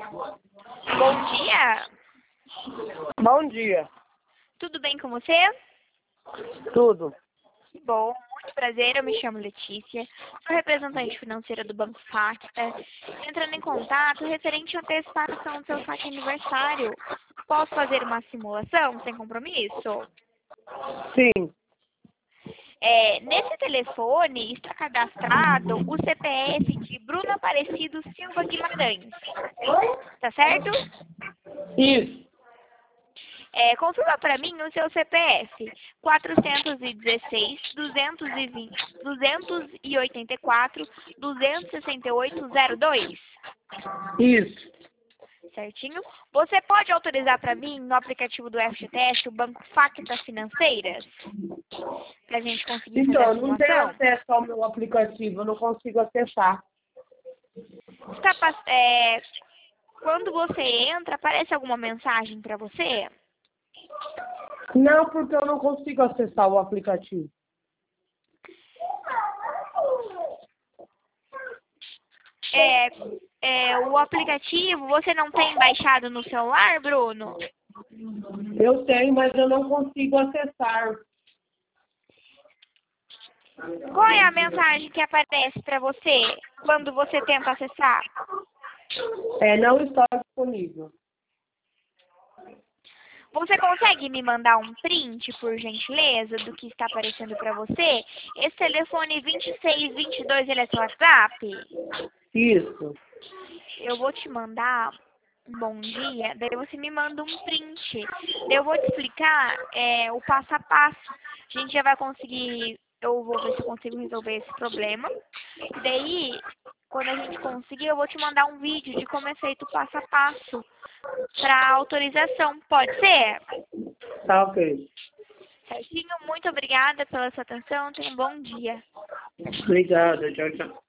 Bom dia, Bom dia. tudo bem com você? Tudo. Que bom, muito prazer, eu me chamo Letícia, sou representante financeira do Banco Facta, entrando em contato referente à antecipação do seu saque aniversário. Posso fazer uma simulação sem compromisso? Sim. Nesse telefone está cadastrado o CPF de Bruno Aparecido Silva Guimarães, tá certo? Isso. Confirma para mim o seu CPF 416-284-268-02, Isso. certinho? Você pode autorizar para mim no aplicativo do FGTS o Banco Facta Financeiras? Para a gente conseguir fazer Então, a eu não tenho simulação? acesso ao meu aplicativo, eu não consigo acessar. Quando você entra, aparece alguma mensagem para você? Não, porque eu não consigo acessar o aplicativo. O aplicativo você não tem baixado no celular, Bruno? Eu tenho, mas eu não consigo acessar. Qual é a mensagem que aparece para você quando você tenta acessar? Não está disponível. Você consegue me mandar um print, por gentileza, do que está aparecendo para você? Esse telefone 2622, ele é seu WhatsApp? Isso. Eu vou te mandar um bom dia, daí você me manda um print. Daí eu vou te explicar o passo a passo. A gente já vai conseguir, eu vou ver se eu consigo resolver esse problema. E daí, quando a gente conseguir, eu vou te mandar um vídeo de como é feito o passo a passo para autorização. Pode ser? Tá ok. Certinho? Muito obrigada pela sua atenção. Tenha um bom dia. Obrigada. Tchau, tchau.